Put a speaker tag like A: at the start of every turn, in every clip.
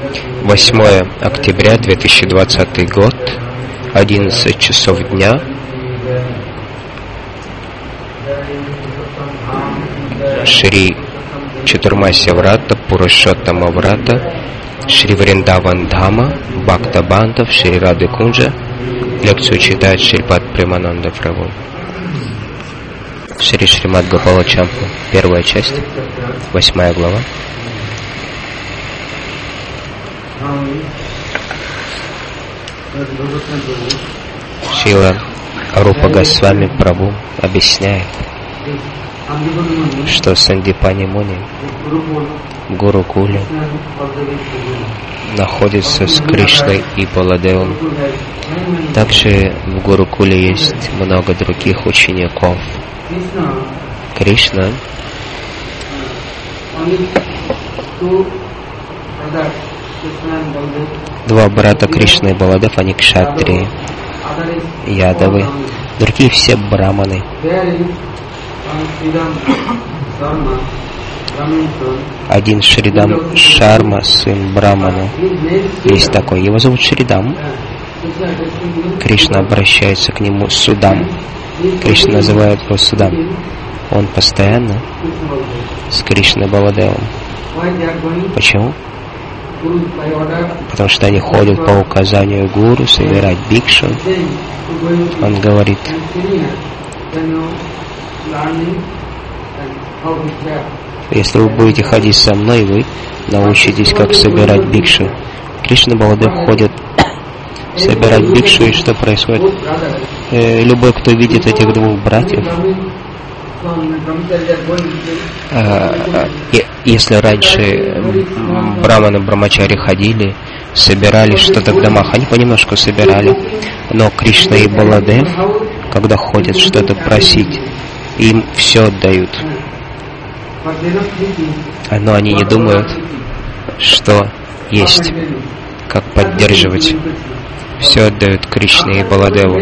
A: 8 октября 2020 год, 11 часов дня. Шри Чатурмасья Врата, Пурушоттама Врата, Шри Вриндаван Дхама, Бхакта Бандав, Шри Рады Кунджа. Лекцию читает Шрипад Премананда Прабху. Шри Шримад Гопала Чампу, первая часть, 8 глава. Шрила Рупа Госвами Прабху объясняет, что Сандипани Муни в Гурукуле находится с Кришной и Баладевом. Также в Гурукуле есть много других учеников. Кришна два брата Кришна и Баладев, они кшатрии, ядавы, другие все браманы. Один Шридам Шарма, сын Брамана, есть такой, его зовут Шридам. Кришна обращается к нему Судам. Кришна называет его Судам. Он постоянно с Кришной Баладевом. Почему? Потому что они ходят по указанию гуру собирать бикшу. Он говорит: если вы будете ходить со мной, вы научитесь, как собирать бикшу. Кришна Баладев ходит собирать бикшу, и что происходит? Любой, кто видит этих двух братьев, если раньше браманы, брамачари ходили, собирали что-то в домах, они понемножку собирали, но Кришна и Баладев, когда ходят что-то просить, им все отдают. Но они не думают, что есть, как поддерживать. Все отдают Кришне и Баладеву.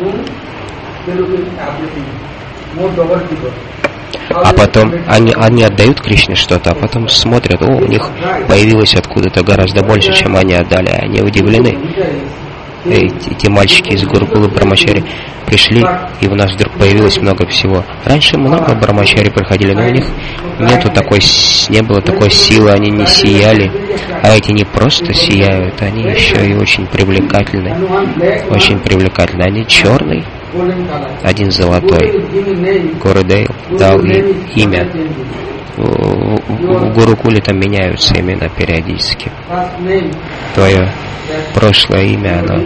A: А потом они отдают Кришне что-то, а потом смотрят, у них появилось откуда-то гораздо больше, чем они отдали. Они удивлены. Эти мальчики из Гурукулы Брамачари пришли, и у нас вдруг появилось много всего. Раньше много Брамачари приходили, но у них не было такой силы, они не сияли. А эти не просто сияют, они еще и очень привлекательны. Очень привлекательны. Они черный, один золотой. Гурудейл дал им имя. В Гурукуле там меняются имена периодически. Твое прошлое имя, оно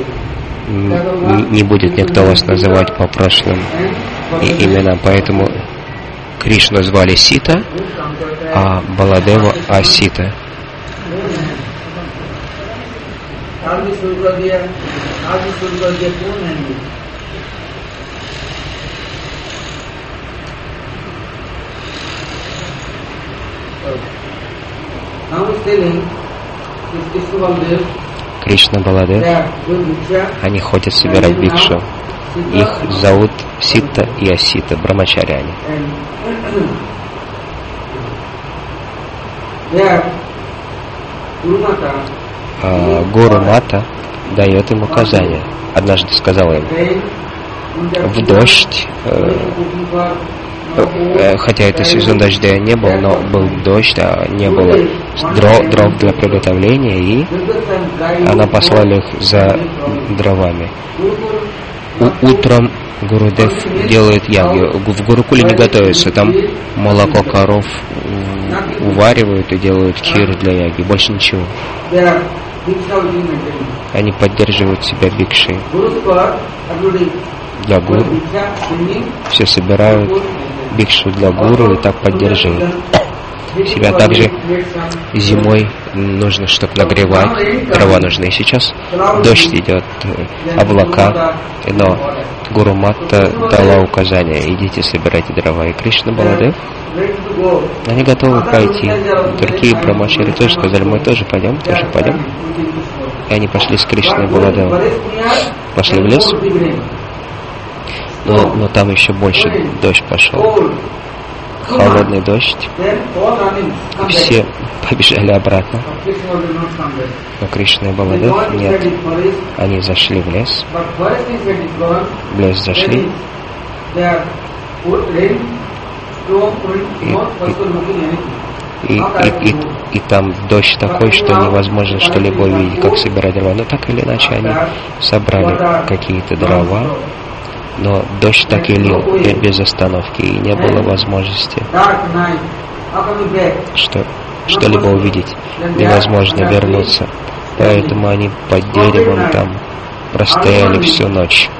A: не будет никто вас называть по прошлым именам, поэтому Кришну звали Сита, а Баладева Асита. Кришна Баладев, они ходят собирать бикшу. Их зовут Сита и Асита, брамачаряне. Гуру Мата дает им указания. Однажды сказала им: в дождь, хотя это сезон дождя не был, но был дождь, а не было дров для приготовления, и она послала их за дровами. Утром Гурудев делает яги. В Гурукуле не готовится, там молоко коров уваривают и делают кхир для яги, больше ничего. Они поддерживают себя бикшей. Для гуру все собирают бикшу для гуру и так поддерживают себя. Также зимой нужно, чтобы нагревать, дрова нужны. Сейчас дождь идет, облака, но Гуру Мата дала указание: идите собирайте дрова. И Кришна Баладев, они готовы пойти. Другие брамачари тоже сказали: мы тоже пойдем. И они пошли с Кришной Баладевом. Пошли в лес, но там еще больше дождь пошел. холодный дождь, и все побежали обратно. Но Кришна и Баладев нет. Они зашли в лес. В лес зашли. И там дождь такой, что невозможно что-либо увидеть, как собирать дрова. Но так или иначе они собрали какие-то дрова, но дождь так и лил без остановки, и не было возможности что-либо увидеть, невозможно вернуться. Поэтому они под деревом там простояли всю ночь.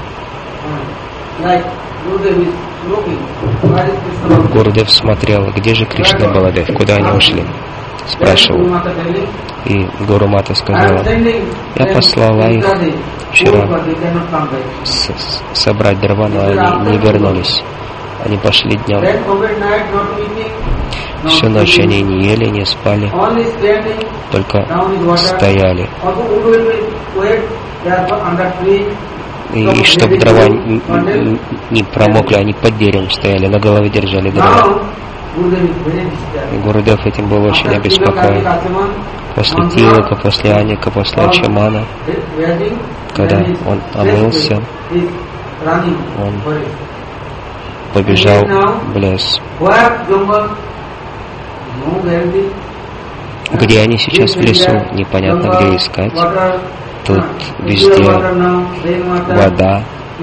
A: Гурудев смотрел, где же Кришна и Баладев, куда они ушли, спрашивал. И Гуру Мата сказала: я послала их вчера собрать дрова, но они не вернулись. Они пошли днем. Всю ночь они не ели, не спали, только стояли. И чтобы дрова не промокли, они под деревом стояли, на голове держали дрова. И Гурудев этим был очень обеспокоен. После Тилака, после Аника, после Ачамана, когда он омылся, он побежал в лес. Где они сейчас в лесу, непонятно где искать. Тут везде вода.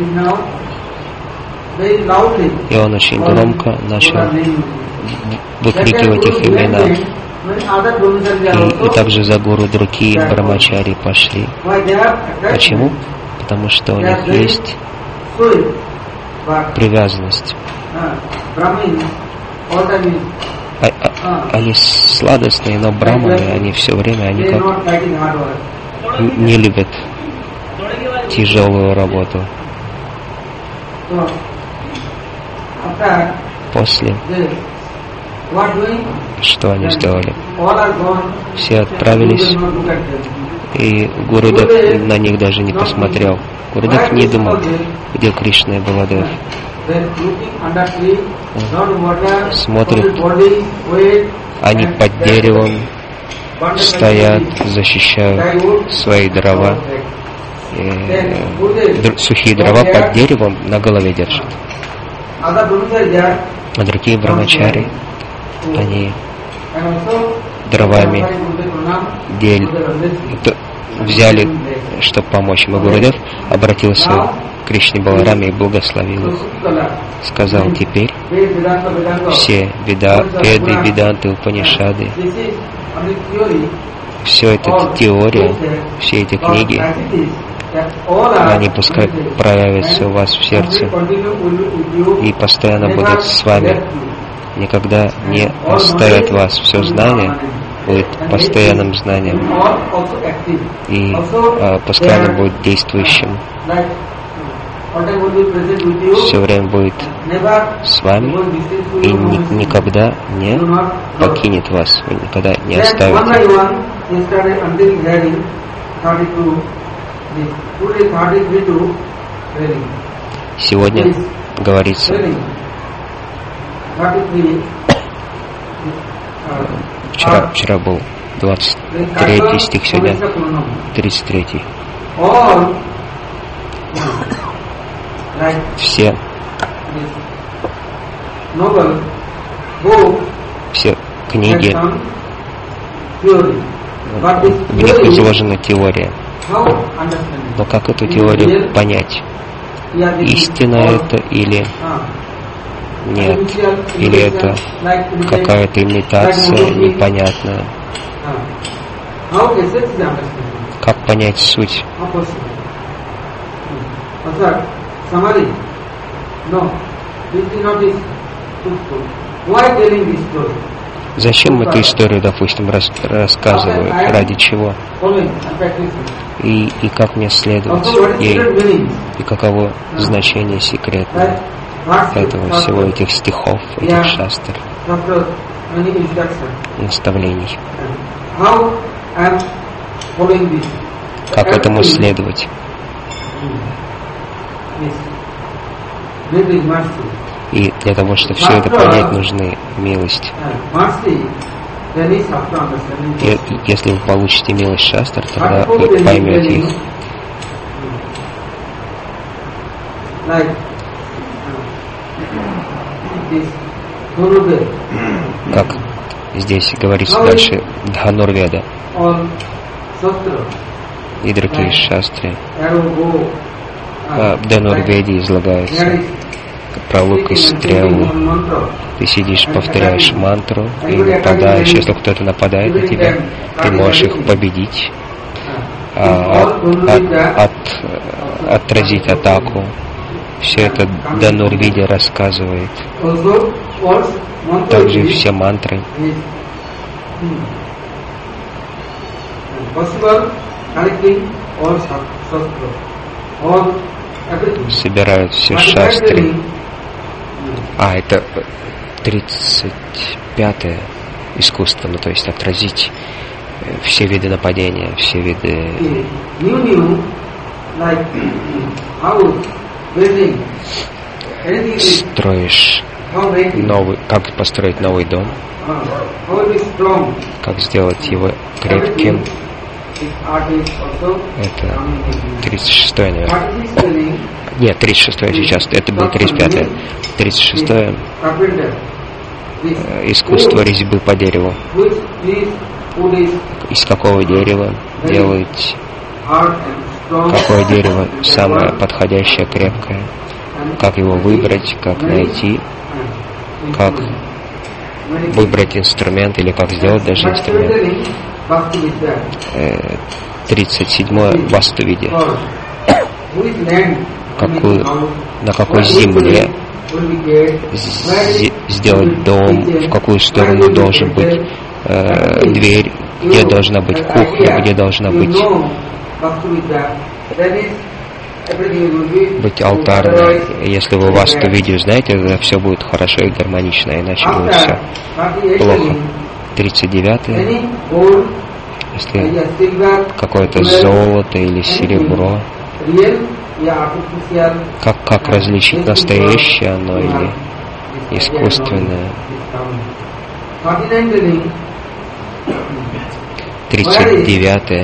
A: И он очень громко начал выкрикивать их имена. И также за Гуру другие брамачари пошли. Почему? Потому что у них есть привязанность. Они сладостные, но браманы, они все время, они как не любят тяжелую работу. После, что они сделали? Все отправились, и Гурудев на них даже не посмотрел. Гурудев не думал, где Кришна и Баладев. Он смотрит, они под деревом стоят, защищают свои дрова. Сухие дрова под деревом на голове держат. А другие брамачари, они дровами взяли, чтобы помочь ему. Гурудев обратился к Кришне Балараме и благословил их. Сказал: теперь все Веды, Веданты, Упанишады, все это теория, все эти книги, они пускай проявятся у вас в сердце и постоянно будут с вами. Никогда не оставят вас. Все знание будет постоянным знанием и постоянно будет действующим. Все время будет с вами и никогда не покинет вас, вы никогда не оставите. Сегодня говорится, вчера был 23 стих, сегодня 33. Все книги, в них изложена теория. Но как эту теорию понять? Истина это или нет? Или это какая-то имитация непонятная? Как понять суть? Зачем эту историю, допустим, рассказывают? Ради чего? И как мне следовать ей? И каково значение секретное этого всего, этих стихов, этих шастр, наставлений? Как этому следовать? И для того, чтобы все это понять, нужны милость. И если вы получите милость шастр, тогда вы поймете их. Как здесь говорится дальше, Дханурведа и другие шастры. В Дханурведе излагается про лук и стрелу. Ты сидишь, повторяешь мантру и нападаешь. Если кто-то нападает на тебя, ты можешь их победить, отразить атаку. Все это Дханурведа рассказывает. Также все мантры. Собирают все шастры. Это 35-е искусство, то есть отразить все виды нападения, все виды. Строишь новый, как построить новый дом, как сделать его крепким. Это 36-е, наверное. Нет, 36-е сейчас. Это был 35-е. 36-е искусство резьбы по дереву. Из какого дерева делать? Какое дерево самое подходящее, крепкое? Как его выбрать? Как найти? Как выбрать инструмент или как сделать даже инструмент? 37-е Вастувиде. На какой земле сделать дом, в какую сторону должен быть дверь, где должна быть кухня, где должна быть алтарной. Если вы Вастувиду знаете, тогда все будет хорошо и гармонично, иначе будет все плохо. 39-е. Если какое-то золото или серебро, как различить настоящее оно или искусственное? 39-е.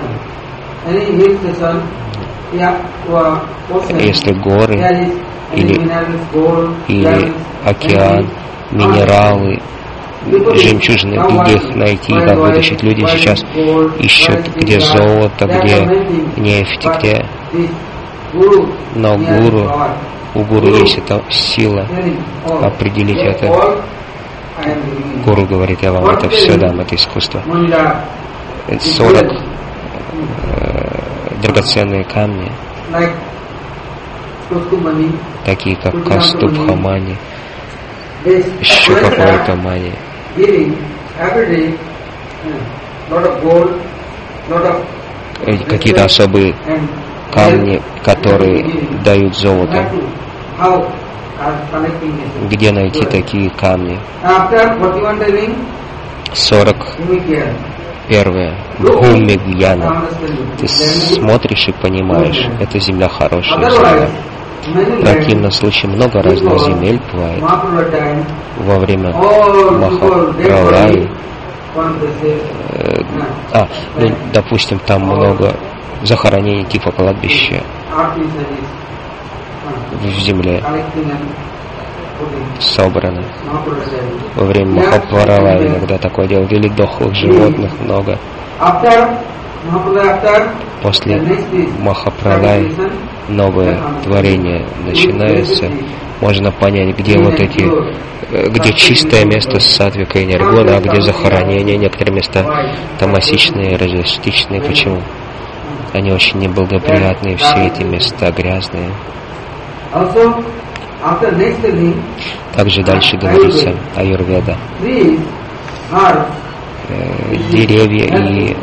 A: Если горы или океан, минералы, жемчужины, где их найти, как вытащить. Люди сейчас ищут, где золото, где нефть, где. Но у гуру есть эта сила определить это. Гуру говорит, я вам это все дам, это искусство. 40 драгоценные камни, такие как Кастубхамани, еще какое-то мани. Какие-то особые камни, которые дают золото. Где найти такие камни? 41. Бхуми Гьяна. Ты смотришь и понимаешь, эта земля хорошая земля. В противном случае много разных земель бывает. Во время Махапралаи, допустим, там много захоронений типа кладбища в земле собрано. Во время Махапралаи иногда такое дело. Или дохлых животных много. После Махапралаи новое творение начинается. Можно понять, где вот эти, где чистое место с сатвикой и ниргуна, а где захоронение. Некоторые места тамасичные, раджасичные. Почему? Они очень неблагоприятные, все эти места грязные. Также дальше говорится аюрведа. Деревья и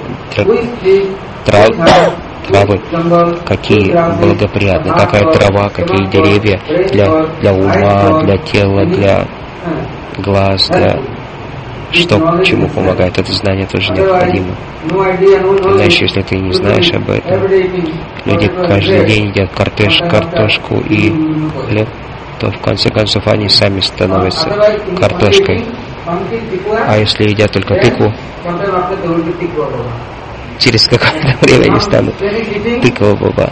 A: травы, какие благоприятны, какая трава, какие деревья для ума, для тела, для глаз, для что чему помогает. Это знание тоже необходимо. Иначе, если ты не знаешь об этом, люди каждый день едят картошку и хлеб, то в конце концов они сами становятся картошкой. А если едят только тыкву, через какое-то время они станут тыква баба.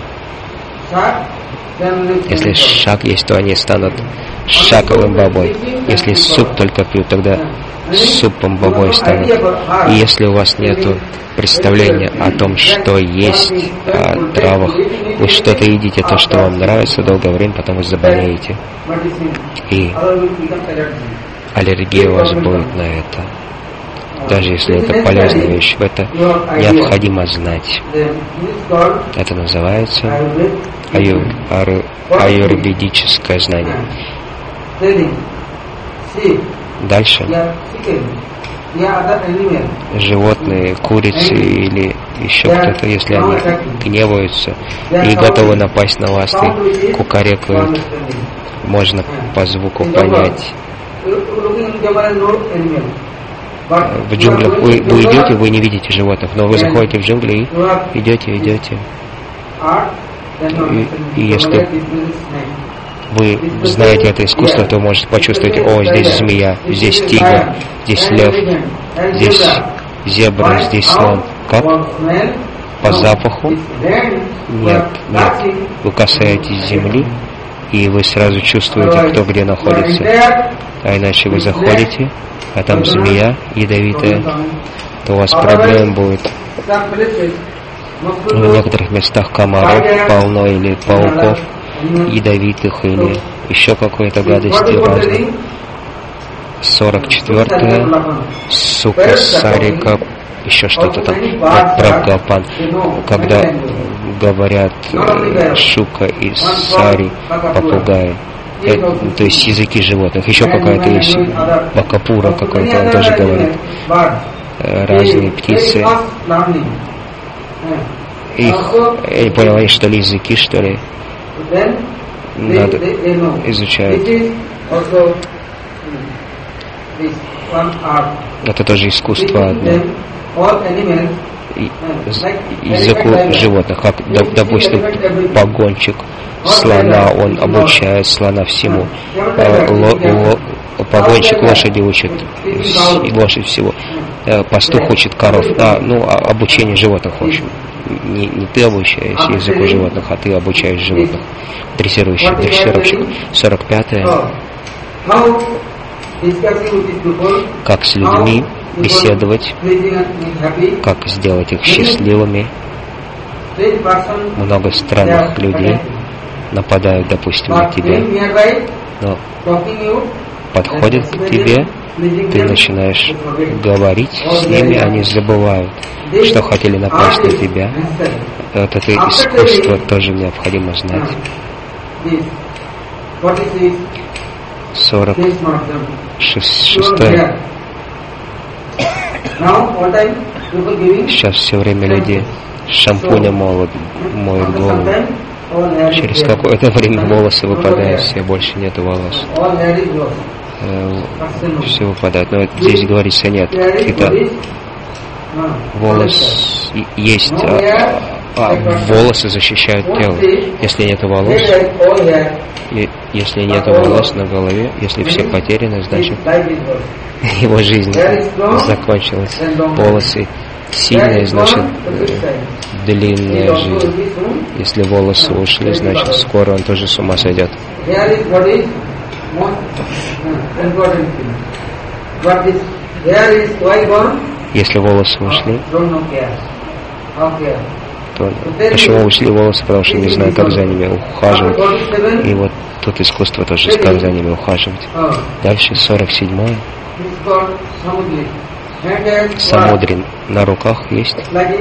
A: Если шаг есть, то они станут шаковым бабой. Если суп только пьют, тогда супом бабой станут. И если у вас нет представления о том, что есть, о травах, вы что-то едите, то, что вам нравится, долгое время, потом вы заболеете. И аллергия у вас будет на это. Даже если это полезная вещь, это необходимо знать. Это называется аюрведическое знание. Дальше. Животные, курицы или еще кто-то, если они гневаются и готовы напасть на вас, и кукарекают, можно по звуку понять. В джунглях вы идете, вы не видите животных, но вы заходите в джунгли и идете. И если вы знаете это искусство, то можете почувствовать: о, здесь змея, здесь тигр, здесь лев, здесь зебра, здесь слон. Как? По запаху? Нет. Вы касаетесь земли, и вы сразу чувствуете, кто где находится. А иначе вы заходите, а там змея ядовитая, то у вас проблем будет. В некоторых местах комаров полно, или пауков ядовитых, или еще какой-то гадости разной. 44-е, сука, сарика, еще что-то там, прагапан. Когда говорят шука и сари, попугаи, то есть языки животных. Еще какая-то есть бакапура какой-то, он тоже говорит. Разные птицы. Их, я не понял, они что ли языки, что ли? Надо изучать. Это тоже искусство одно. Языку животных, как, допустим, погонщик слона, он обучает слона всему. Погонщик лошади учит, лошадь всего. Пастух учит коров. Обучение животных, в общем. Не ты обучаешь языку животных, а ты обучаешь животных. Дрессировщик. 45-е. Как с людьми беседовать, как сделать их счастливыми. Много странных людей нападают, допустим, на тебя, но подходят к тебе, ты начинаешь говорить с ними, они забывают, что хотели напасть на тебя. Вот это искусство тоже необходимо знать. 46-е. Сейчас все время люди шампунем моют голову. Через какое-то время волосы выпадают, все, больше нету волос. Все выпадает. Но здесь говорится нет. Какие-то волос есть, волосы защищают тело. Если нет волос, если нет волос на голове, если все потеряны, значит его жизнь закончилась. Волосы сильные, значит длинная жизнь. Если волосы ушли, значит скоро он тоже с ума сойдет. Если волосы ушли, то почему ушли волосы? Потому что не знаю, как за ними ухаживать. И вот тут искусство тоже, как за ними ухаживать. Дальше 47-е. Самудрин на руках есть.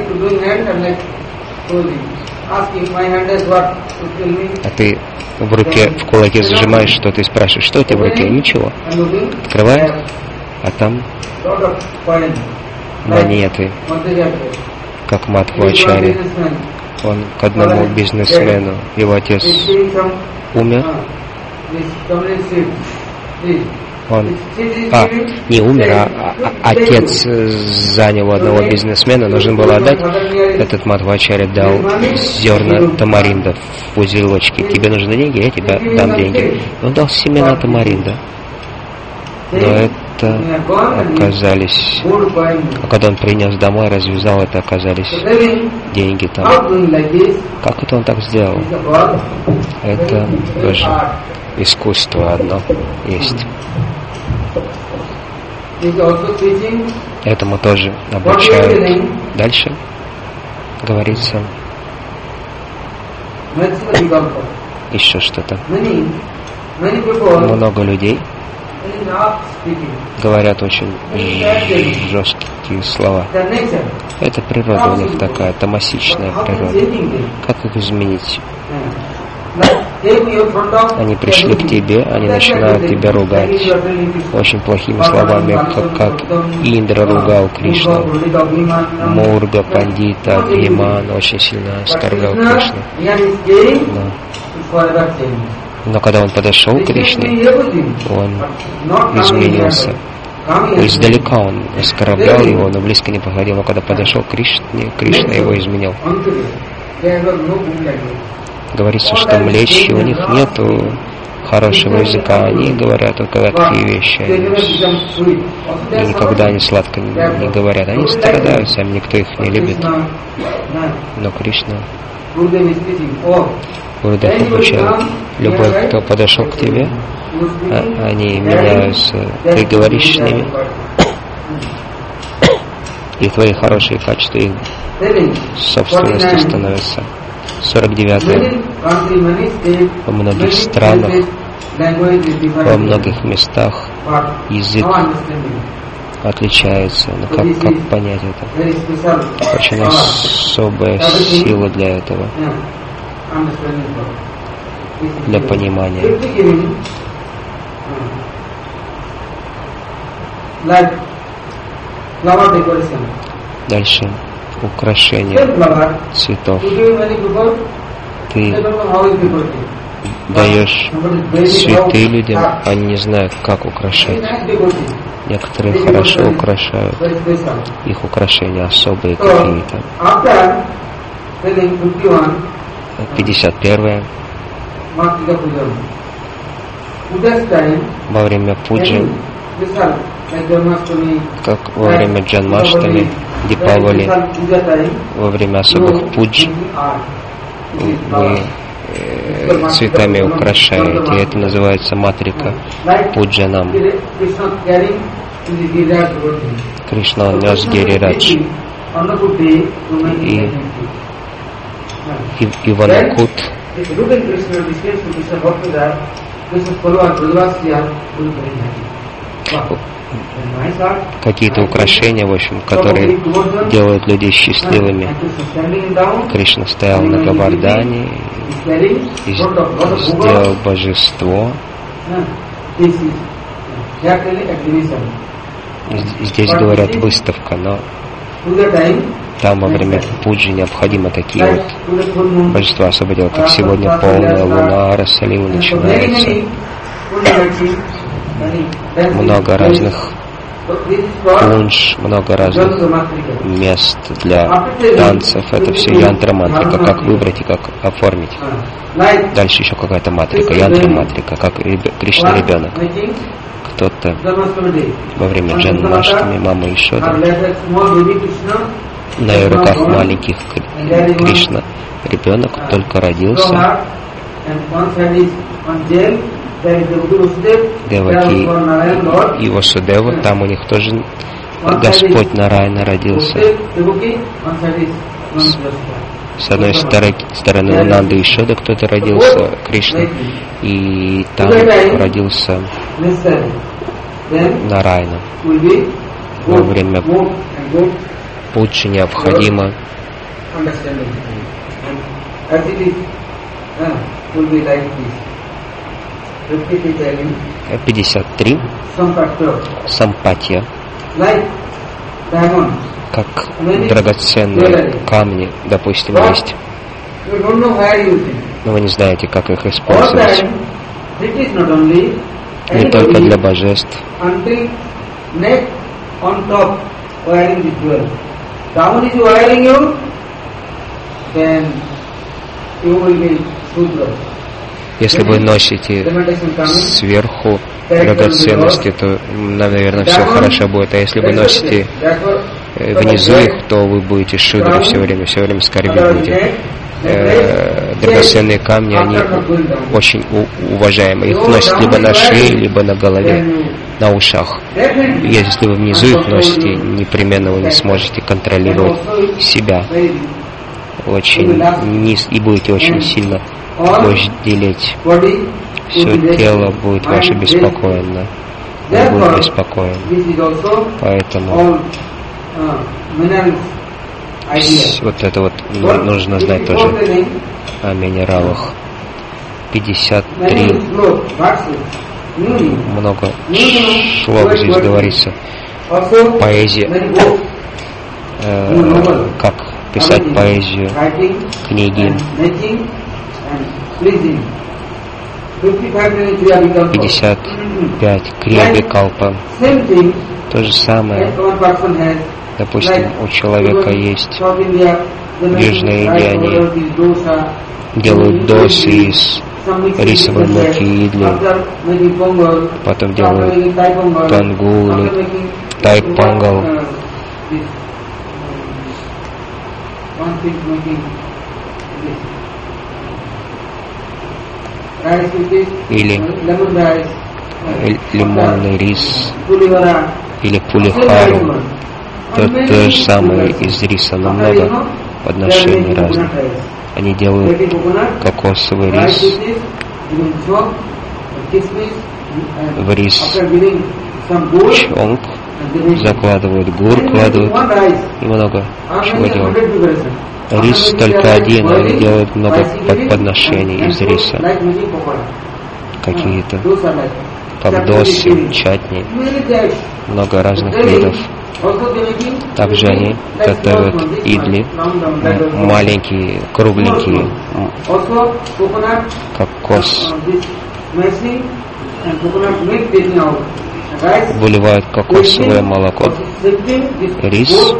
A: А ты в руке, в кулаке зажимаешь что-то и спрашиваешь, что у тебя в руке? Ничего. Открывает, а там монеты, как Мадхвачарья. Он к одному бизнесмену, его отец умер, Он не умер, а отец занял одного бизнесмена, нужно было отдать. Этот Мадхвачарья дал зерна тамаринда в узелочке. Тебе нужны деньги, я тебе дам деньги. Он дал семена тамаринда. Но это оказались... А когда он принес домой, развязал, это оказались деньги там. Как это он так сделал? Это тоже искусство одно есть. Этому тоже обучают. Дальше говорится еще что-то. Много людей говорят очень жесткие слова. Это природа у них такая, тамасичная природа. Как их изменить? Они пришли к тебе, они начинают тебя ругать очень плохими словами, как Индра ругал Кришну, Мурга, Пандита, Бхиман очень сильно оскорблял Кришну. Но когда он подошел к Кришне, он изменился. Издалека он оскорблял его, но близко не подходил. Но когда подошел к Кришне, Кришна его изменил. Говорится, что млечи, у них нету хорошего языка, они говорят только такие вещи. И никогда они сладко не говорят. Они страдают сами, никто их не любит. Но Кришна, Гурудев обучает, любой, кто подошел к тебе, они меняются, ты говоришь с ними, и твои хорошие качества их собственностью становятся. 49. Во многих странах, во многих местах язык отличается. Но как понять это? Очень особая сила для этого, для понимания. Дальше украшение цветов. Ты даешь цветы людям, они не знают, как украшать. Некоторые хорошо украшают, их украшения особые какие-то. 51. Во время пуджи, как во время Джанмаштами, Дипавали, во время особых пудж, вы цветами украшаете. Это называется матрика пуджанам. Кришна нес Гирирадж. И Ванакут. Какие-то украшения, в общем, которые делают людей счастливыми. Кришна стоял на Гавардане и сделал божество. Здесь говорят выставка, но там во время пуджи необходимо такие вот божества освободить, как сегодня полная луна, Расалила начинается. Много разных кунж, много разных мест для танцев. Это все янтра-матрика, как выбрать и как оформить. Дальше еще какая-то матрика, янтра-матрика, как Кришна ребенок. Кто-то во время Джанмаштами, мама Ишода, на ее руках маленьких Кришна ребенок только родился. Деваки и Васудева, там у них тоже Господь Нараяна родился. С одной стороны у Нанды и Шода кто-то родился, Кришна, и там родился Нараяна. Во время пуджи необходимо — 53. Сампатия. Как драгоценные камни, допустим, есть. Но вы не знаете, как их использовать. не только для божеств. Если вы носите сверху драгоценности, то, наверное, все хорошо будет. А если вы носите внизу их, то вы будете шудрой все время скорбить будете. Драгоценные камни, они очень уважаемы. Их носят либо на шее, либо на голове, на ушах. Если вы внизу их носите, непременно вы не сможете контролировать себя очень и будете очень сильно вожделеть. Все тело будет ваше беспокойно. Вы будете беспокоен. Поэтому вот это вот нужно знать тоже о минералах. 53. Много шлок здесь говорится. Поэзия. Как писать поэзию, книги. 55. Крия Калпа. То же самое. Допустим, у человека есть в Южной Индии, они делают досы из рисовой муки идли, потом делают тангул или тайпангал. Или лимонный рис, или пулихару. То же самое из риса, но много подношений разных. Они делают кокосовый рис, в рис чонг, закладывают гур, кладут и много чего делают. Рис только один, они делают много подношений из риса. Какие-то павдосы, чатни, много разных видов. Также они готовят идли, маленькие, кругленькие, кокос, выливают кокосовое молоко, рис,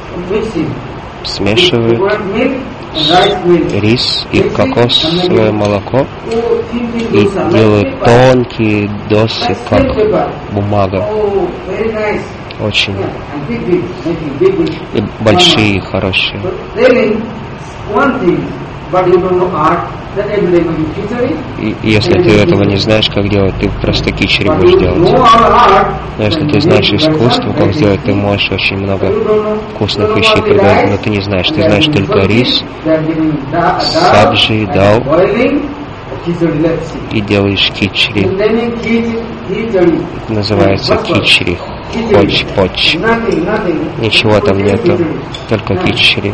A: смешивают рис и кокосовое молоко и делают тонкие досы, как бумага. Очень. И большие, и хорошие. И если ты этого не знаешь, как делать, ты просто кичери будешь делать. Но если ты знаешь искусство, как сделать, ты можешь очень много вкусных вещей приготовить, но ты не знаешь. Ты знаешь только рис, сабжи, дал, и делаешь кичери. Называется кичери, хоч-поч. Ничего там нету, только кичери.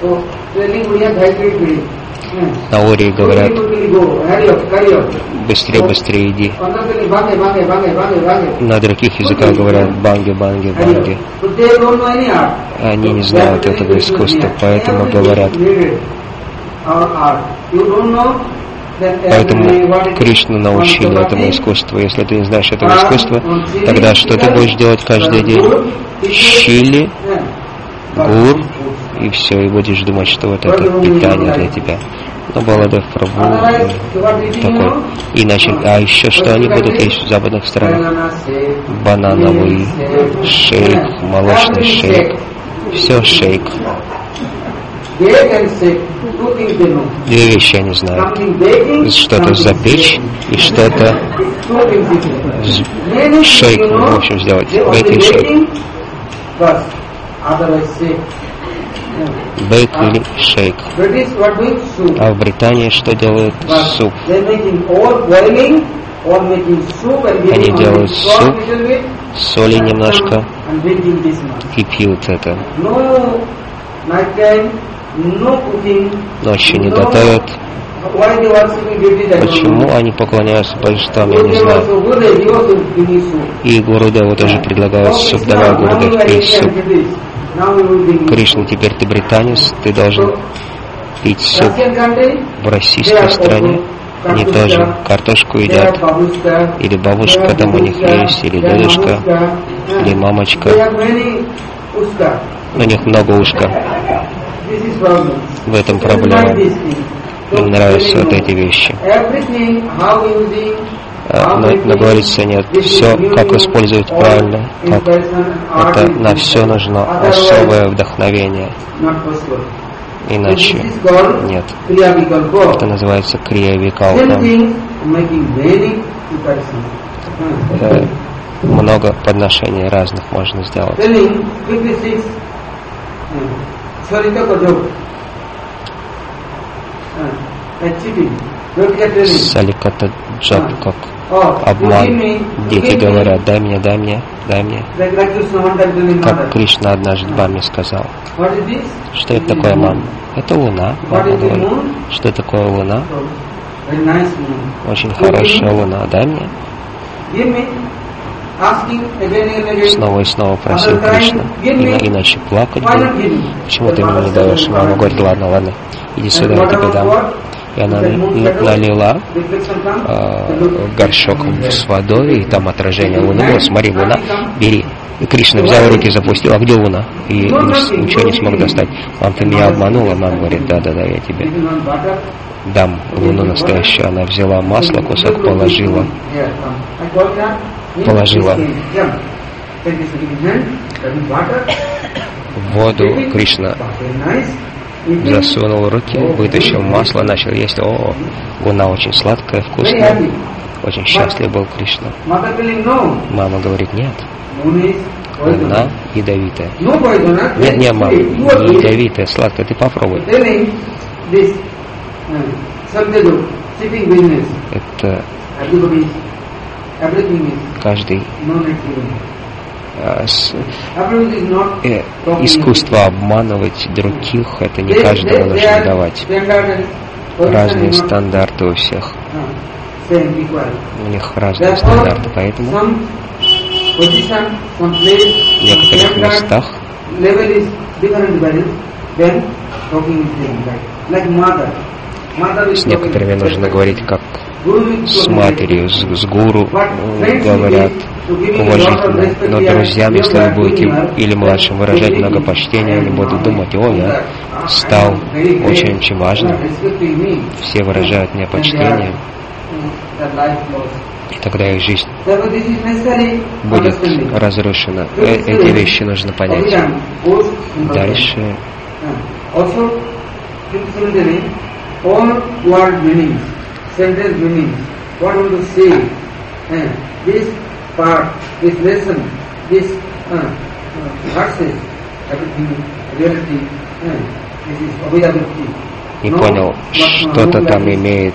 A: На Ории говорят: быстрее, быстрее иди. На других языках говорят: банги, банги, банги. Они не знают этого искусства, поэтому говорят. Поэтому Кришну научили этому искусству. Если ты не знаешь этого искусства, тогда что ты будешь делать каждый день? Чили, гур, и все, и будешь думать, что вот это питание для тебя. Но Баладев Прабху такой. Иначе, а еще что они будут есть в западных странах? Банановый шейк, молочный шейк. Все шейк. Две вещи они знают. Что-то запечь и что-то шейк, в общем, сделать. Бейк и шейк. Бейк или шейк. А в Британии что делают? Суп. Они делают суп, соли немножко и пьют это. Ночью не готовят. Почему они поклоняются божествам, я не знаю. И Гурудеву тоже предлагают суп. Давай, Гурудев, пей суп. Кришна, теперь ты британец, ты должен пить суп. В российской стране Они тоже картошку едят, или бабушка там у них есть, или дедушка, или мамочка. У них много ушка. В этом проблема. Им нравятся вот эти вещи. Но говорится, нет, все, как использовать правильно, как это на все нужно особое вдохновение. Иначе нет. Это называется крия-викалпа. Много подношений разных можно сделать. Саликата джаб, как обман. Дети говорят, дай мне, дай мне, дай мне. Как Кришна однажды маме сказал. Что это такое, мама? Это луна. Мама говорит, что такое луна? Очень хорошая луна, дай мне. Снова и снова просил Кришна, иначе плакать будет. Почему ты мне не даешь? Мама говорит, ладно, ладно, иди сюда, я тебе дам. И она налила горшок с водой, и там отражение луны. Вот, смотри, луна, бери. И Кришна взял руки, запустил, а где луна? И ничего не смог достать. Мам, ты меня обманула? Мама говорит, да, я тебе дам луну настоящую. Она взяла масло, кусок положила. В воду. Кришна засунул руки, вытащил масло, начал есть. О, луна очень сладкая, вкусная. Очень счастлив был Кришна. Мама говорит, нет, луна ядовитая. Нет, мама, не ядовитая, сладкая, ты попробуй. Это каждый искусство обманывать других, это не каждому нужно давать. Разные стандарты у всех. У них разные стандарты, поэтому в некоторых местах с некоторыми нужно говорить как с матерью, с гуру говорят уважительно. Но друзьям, если вы будете или младшим выражать много почтения, они будут думать, о, я стал очень важным, все выражают мне почтение, и тогда их жизнь будет разрушена. Эти вещи нужно понять. Дальше.
B: Sentence meaning, what I want to say, this part, this lesson, this verses, everything, reality, this is Abhidabhakti.
A: Не понял, что-то там имеет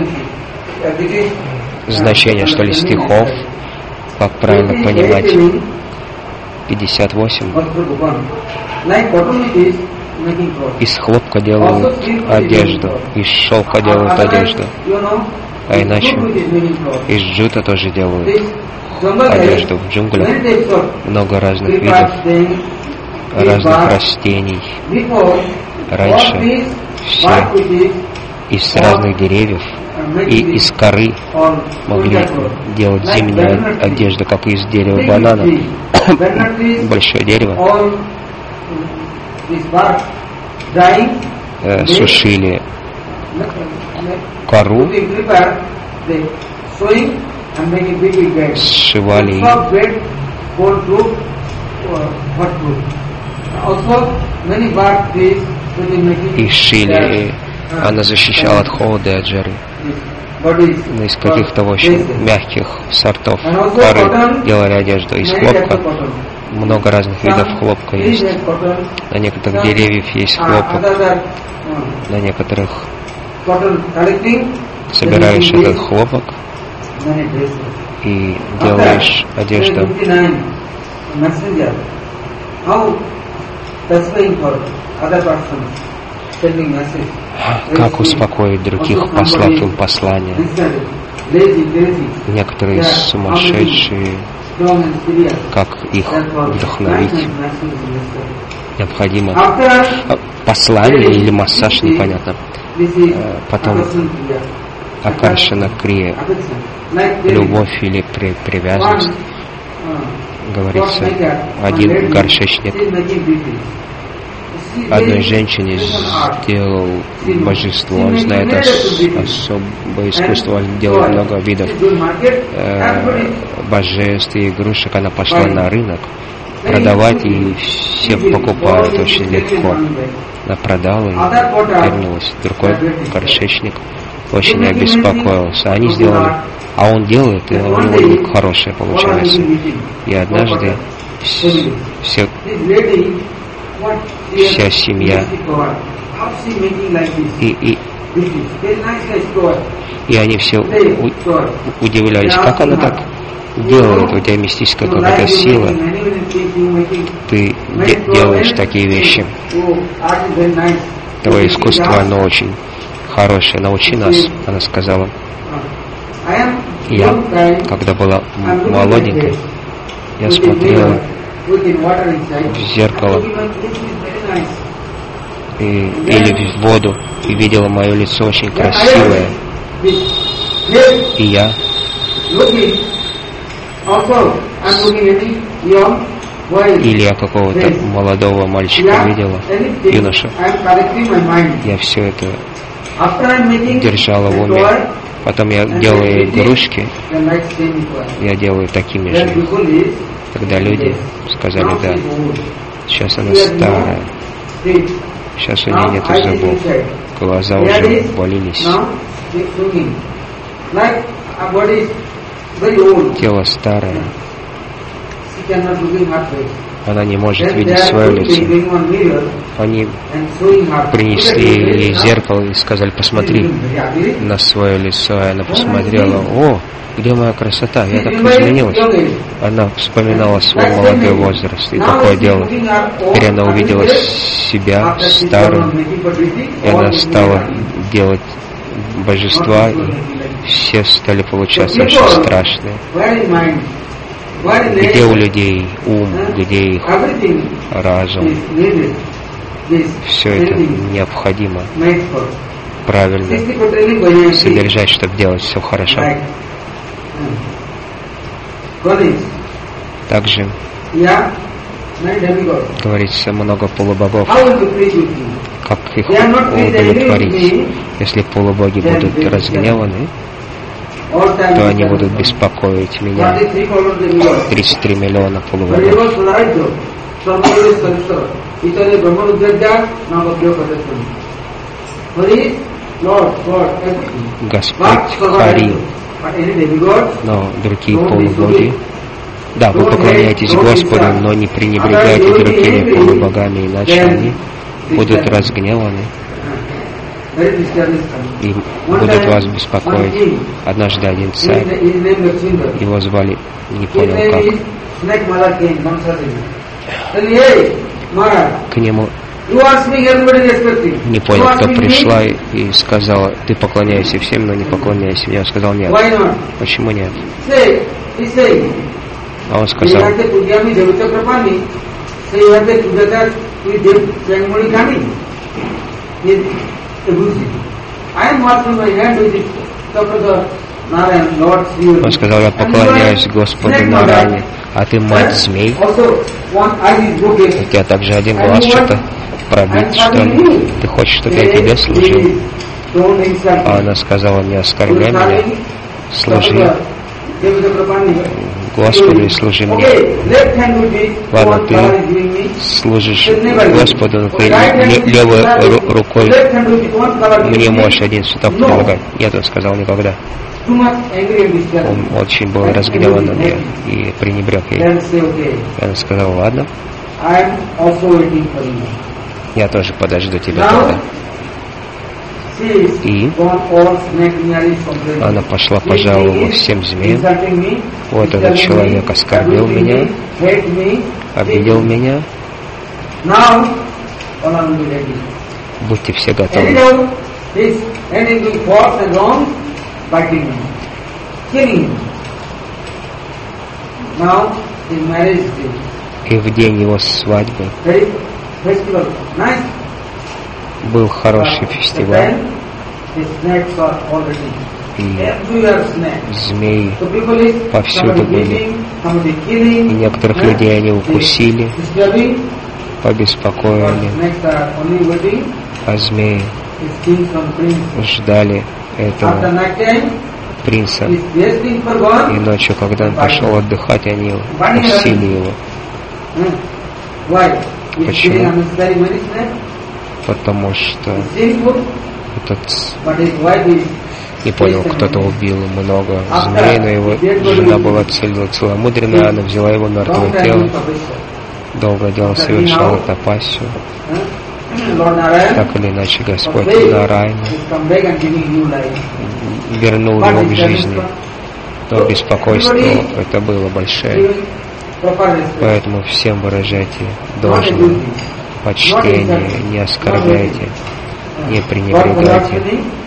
A: значение, что ли, стихов, как правильно понимать. 58. Из хлопка делают одежду, из шелка делают одежду, а иначе из джута тоже делают одежду. В джунглях много разных видов, разных растений. Раньше все из разных деревьев и из коры могли делать зимнюю одежду, как из дерева банана. Большое дерево. Сушили кору, сшивали и шили. Она защищала от холода и от жары. Из каких-то очень мягких сортов коры делали одежду. Из хлопка много разных видов хлопка есть. На некоторых деревьев есть хлопок, на некоторых собираешь этот хлопок и делаешь одежду. Как успокоить других, послав им послание? Некоторые сумасшедшие, как их вдохновить? Необходимо послание или массаж, непонятно. Потом Акаршана крия, любовь или привязанность. Говорится, один горшечник одной женщине сделал божество. Он знает особое искусство, он делает много видов божеств и игрушек. Она пошла на рынок продавать, и все покупают очень легко. Она продала и вернулась. Другой горшечник очень обеспокоился. Они сделали, а он делает, и у него хорошее получается. И однажды вся семья и они все удивлялись, как она так делает, у тебя мистическая какая-то сила, ты делаешь такие вещи. Твое искусство, оно очень хорошее, научи нас, она сказала. Я, когда была молоденькой, я смотрела в зеркало или в воду и видела мое лицо очень красивое. И я или я какого-то молодого мальчика видела, юноша. Я все это держала в уме. Потом я делаю игрушки, я делаю такими же. Тогда люди сказали, да, сейчас она старая, сейчас у нее нет зубов, глаза уже болелись. Тело старое, она не может видеть свое лицо. Они принесли ей зеркало и сказали, посмотри на свое лицо. И она посмотрела, о, где моя красота, я так изменилась. Она вспоминала свой молодой возраст и такое дело. Теперь она увидела себя старую, и она стала делать божества, и все стали получаться очень страшные. Где у людей ум, где их разум? Все это необходимо правильно содержать, чтобы делать все хорошо. Также говорится много полубогов. Как их удовлетворить? Если полубоги будут разгневаны, то они будут беспокоить меня. 33 миллиона полубогов. Господь Хари. Но другие полубоги. Да, вы поклоняетесь Господу, но не пренебрегайте другими полубогами, иначе они будут разгневаны и будут вас беспокоить. Однажды один царь, его звали, не понял как, к нему, не понял, кто пришла и сказала, ты поклоняйся всем, но не поклоняйся мне. Он сказал, нет. Почему нет? А он сказал, он сказал, я поклоняюсь Господу Нараяне, а ты мать змей. У тебя также один глаз что-то пробит, что ли? Ты хочешь, чтобы я тебе служил? А она сказала, не оскорбляй меня, служи Господу и служи мне. Ладно, ты служишь Господу, но ты левой рукой мне можешь один суток помогать. Нет, он сказал никогда. Он очень был разгневан на нее и пренебрег ей. И он сказал, ладно, я тоже подожду тебя тогда. И она пошла пожаловалась всем змеям. Вот этот человек оскорбил меня, обидел меня. Будьте все готовы. И в день его свадьбы был хороший фестиваль. змеи повсюду были. И некоторых людей они укусили, побеспокоили, а змеи ждали этого принца. И ночью, когда он пошел отдыхать, они укусили его. Почему? Потому что этот не понял, кто-то убил много змей, но его жена была целомудренная, она взяла его мертвое тело, долго дело совершала тапассию. Так или иначе, Господь Нараяна вернул его к жизни, но беспокойство это было большое. Поэтому всем выражайте должное почтение, не оскорбляйте, не пренебрегайте.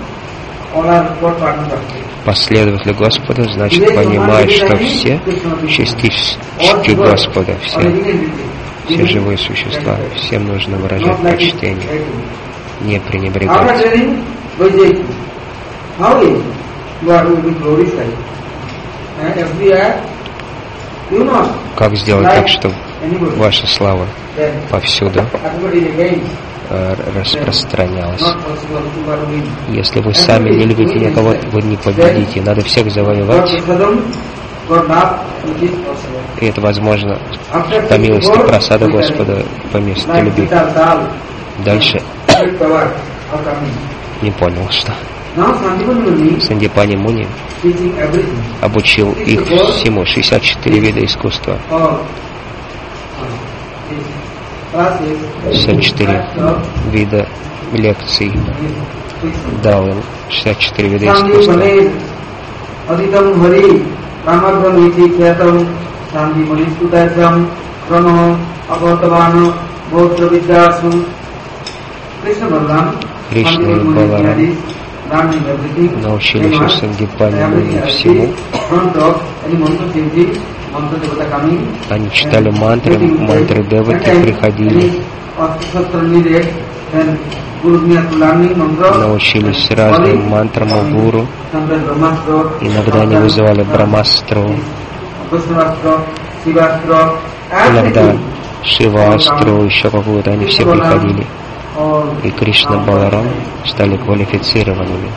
A: Последователи Господа, значит, понимают, что все частички Господа, все живые существа, всем нужно выражать почтение, не пренебрегать. Как сделать так, чтобы ваша слава повсюду распространялась? Если вы сами не любите никого, вы не победите. Надо всех завоевать. И это возможно по милости просада Господа, по милости любви. Дальше не понял, что. Сандипани Муни обучил их всему, 64 вида искусства. 64 вида лекций дал им, 64 вида искусства. Кришна и Баларам научили все Сандипани Муни всему. Они читали мантры, мантры девати приходили, научились разным мантрам у гуру. Иногда они вызывали Брахмастру, иногда Шивастру, еще какую-то, они все приходили. И Кришна Баларам стали квалифицированными.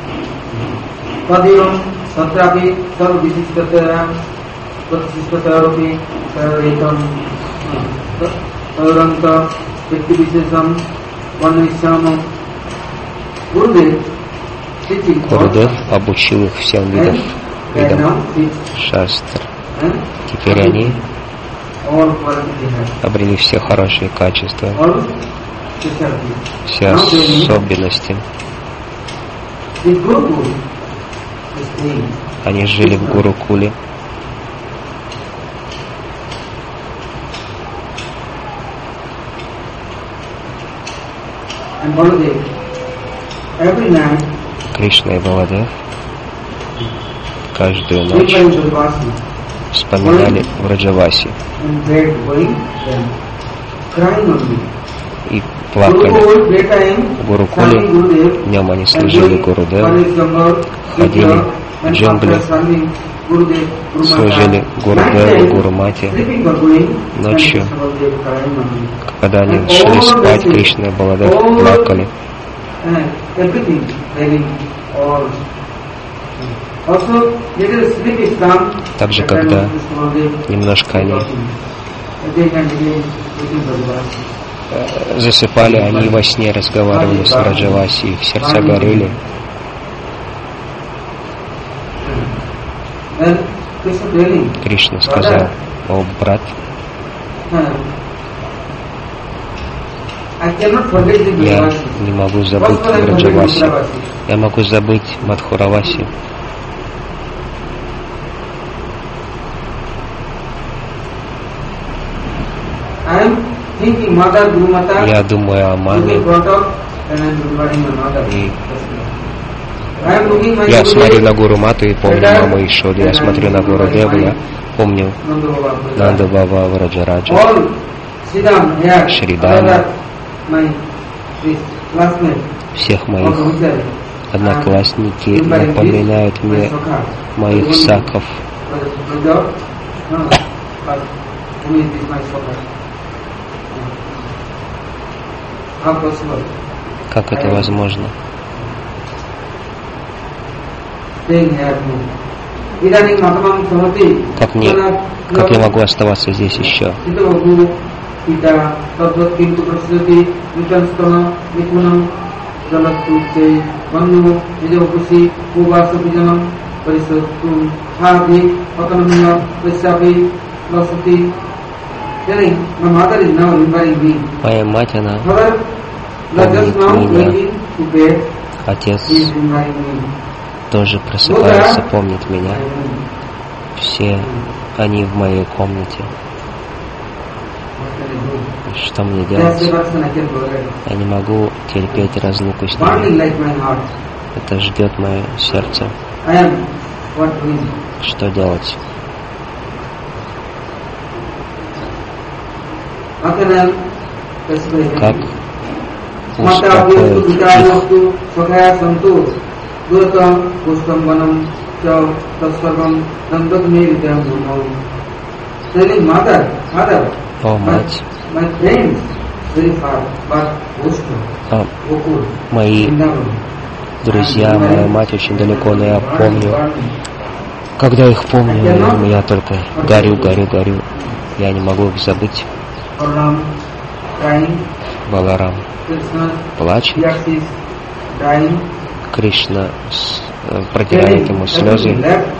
A: Гурудев обучил их всем видам шастр. Теперь они обрели все хорошие качества, все особенности. Они жили в Гурукуле. Кришна и Баладев каждую ночь вспоминали Враджаваси и плакали. В Гурукуле днем они служили Гурудеву, ходили в джунгли, служили Гурудеву, Гурумате. Ночью, когда они шли спать, Кришна и Баладев плакали. Также, когда немножко они засыпали, они во сне разговаривали с Враджаваси, их сердца горели. Кришна сказал: «О, брат, я не могу забыть Враджаваси, я могу забыть Мадхураваси. Я думаю о маме, и я смотрю на Гуру Мату и помню маму Ишоду, я смотрю на Гурудеву, я помню Нанду Баба, Враджараджа, Шридана, всех моих Одноклассники напоминают мне моих саков. Как это возможно? Как я могу оставаться здесь еще? Моя мать, она помнит меня. Отец тоже просыпается, помнит меня. Все они в моей комнате. Что мне делать? Я не могу терпеть разлуку с ними. Это ждет мое сердце. Что делать? Как успокоить их? О, мать, мои друзья, моя мать очень далеко, но я помню, когда их помню, я только горю. Я не могу их забыть. Баларам плачет. Кришна протирает ему слезы.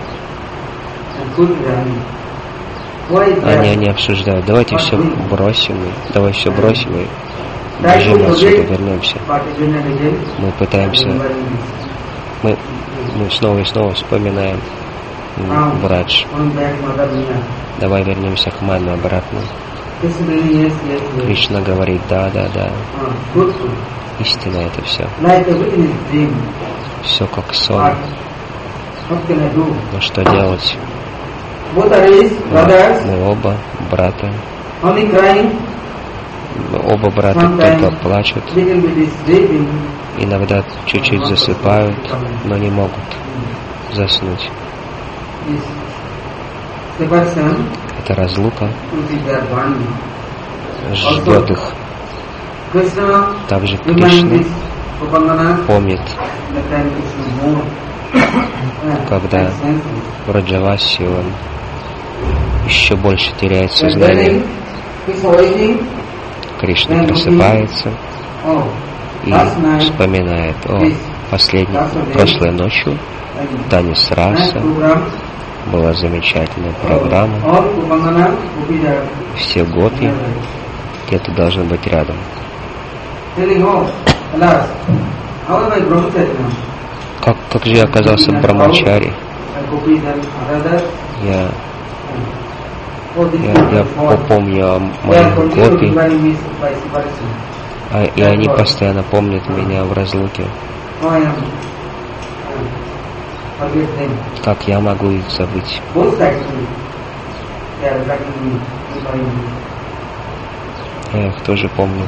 A: Они обсуждают. Давайте все бросим и бежим отсюда, вернемся. Мы пытаемся, мы снова и снова вспоминаем Брадж. Давай вернемся к маме обратно. Кришна говорит, да. Истина это все. Все как сон. Но что делать? Мы оба брата. Оба брата только плачут. Иногда чуть-чуть засыпают, но не могут заснуть. Эта разлука ждет их. Также Кришна помнит, когда в Раджавасе он еще больше теряет сознание. Кришна просыпается и вспоминает прошлой ночью танец раса. Была замечательная программа. Все гопи где-то должны быть рядом. Как же я оказался в Брамачари? Я помню о моих гопи, и они постоянно помнят меня в разлуке. Как я могу их забыть? Я их тоже помню.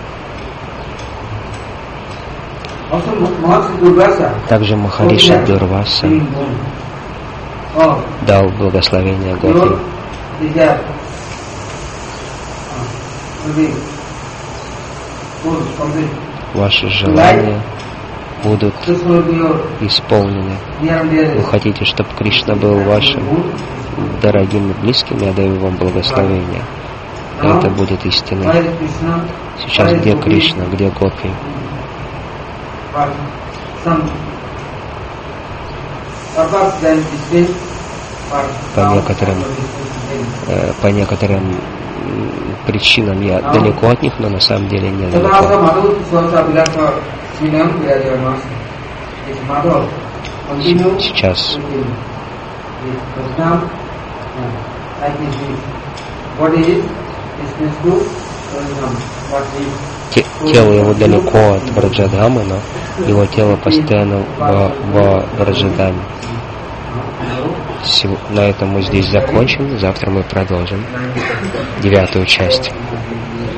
A: Также Махариша Дурваса дал благословение Гопи. Ваши желания будут исполнены. Вы хотите, чтобы Кришна был вашим дорогим и близким, я даю вам благословение. И это будет истиной. Сейчас где Кришна, где Гопи? По некоторым причинам я далеко от них, но на самом деле не далеко. Сейчас тело его далеко от Враджадхамы, но его тело постоянно в Враджадхаме. На этом мы здесь закончим. Завтра мы продолжим 9-ю часть.